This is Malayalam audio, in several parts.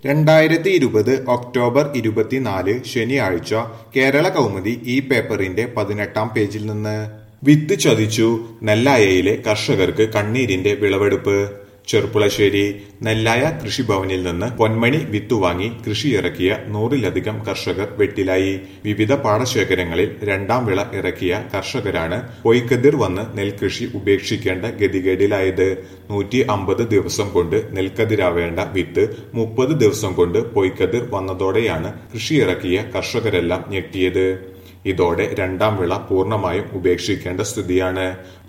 2020 ഒക്ടോബർ 24 ശനിയാഴ്ച കേരള കൗമുദി ഈ പേപ്പറിന്റെ 18-ാം പേജിൽ നിന്ന് വിത്ത് ചതിച്ചു നെല്ലായയിലെ കർഷകർക്ക് കണ്ണീരിന്റെ വിളവെടുപ്പ്. ചെർപ്പുളശ്ശേരി നെല്ലായ കൃഷിഭവനിൽ നിന്ന് പൊന്മണി വിത്തു വാങ്ങി കൃഷിയിറക്കിയ 100-ലധികം കർഷകർ വെട്ടിലായി. വിവിധ പാടശേഖരങ്ങളിൽ രണ്ടാം വിള ഇറക്കിയ കർഷകരാണ് പൊയ്ക്കതിർ വന്ന് നെൽകൃഷി ഉപേക്ഷിക്കേണ്ട ഗതികേടിലായത്. 150 ദിവസം കൊണ്ട് നെൽക്കതിരാവേണ്ട വിത്ത് 30 ദിവസം കൊണ്ട് പൊയ്ക്കതിർ വന്നതോടെയാണ് കൃഷിയിറക്കിയ കർഷകരെല്ലാം ഞെട്ടിയത്. ഇതോടെ രണ്ടാം വിള പൂർണ്ണമായും ഉപേക്ഷിക്കേണ്ട സ്ഥിതിയാണ്.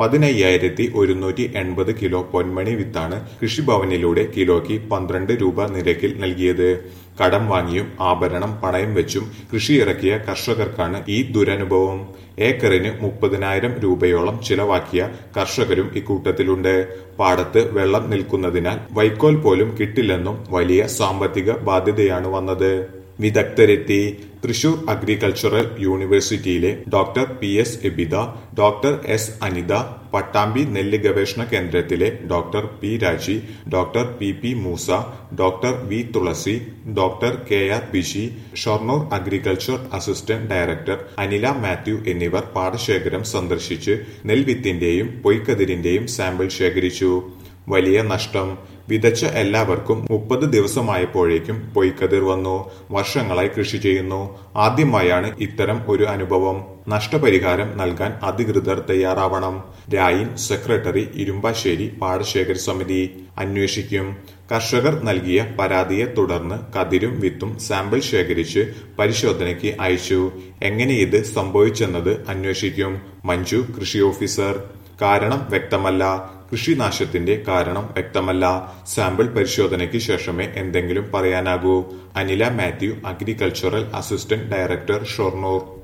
15,180 കിലോ പൊന്മണി വിത്താണ് കൃഷിഭവനിലൂടെ കിലോയ്ക്ക് 12 രൂപ നിരക്കിൽ നൽകിയത്. കടം വാങ്ങിയും ആഭരണം പണയം വെച്ചും കൃഷിയിറക്കിയ കർഷകർക്കാണ് ഈ ദുരനുഭവം. ഏക്കറിന് 30,000 രൂപയോളം ചിലവാക്കിയ കർഷകരും ഇക്കൂട്ടത്തിലുണ്ട്. പാടത്ത് വെള്ളം നിൽക്കുന്നതിനാൽ വൈക്കോൽ പോലും കിട്ടില്ലെന്നും വലിയ സാമ്പത്തിക ബാധ്യതയാണ് വന്നത്. വിദഗ്ധരെത്തി. തൃശൂർ അഗ്രികൾച്ചറൽ യൂണിവേഴ്സിറ്റിയിലെ doctor PS Abitha, doctor S Anitha, Pattambi നെല്ല് ഗവേഷണ കേന്ദ്രത്തിലെ doctor P Raji, doctor PP Moosa, doctor V Thulasi, doctor KR Bishi, Shoranur agriculture assistant director Anila Mathew എന്നിവർ പാടശേഖരം സന്ദർശിച്ച് നെൽവിത്തിന്റെയും പൊയ്ക്കതിരിന്റെയും സാമ്പിൾ ശേഖരിച്ചു. വലിയ നഷ്ടം. വിതച്ച എല്ലാവർക്കും 30 ദിവസമായപ്പോഴേക്കും പൊയ്ക്കതിർ വന്നു. വർഷങ്ങളായി കൃഷി ചെയ്യുന്നു. ആദ്യമായാണ് ഇത്തരം ഒരു അനുഭവം. നഷ്ടപരിഹാരം നൽകാൻ അധികൃതർ തയ്യാറാവണം. രായിൻ സെക്രട്ടറി ഇരുമ്പാശ്ശേരി പാടശേഖര സമിതി അന്വേഷിക്കും. കർഷകർ നൽകിയ പരാതിയെ തുടർന്ന് കതിരും വിത്തും സാമ്പിൾ ശേഖരിച്ച് പരിശോധനയ്ക്ക് അയച്ചു. എങ്ങനെ ഇത് സംഭവിച്ചെന്നത് അന്വേഷിക്കും. മഞ്ജു, കൃഷി ഓഫീസർ. കാരണം വ്യക്തമല്ല. കൃഷിനാശത്തിന്റെ കാരണം വ്യക്തമല്ല. സാമ്പിൾ പരിശോധനയ്ക്ക് ശേഷമേ എന്തെങ്കിലും പറയാനാകൂ. Anila Mathew, agricultural assistant director, Shoranur.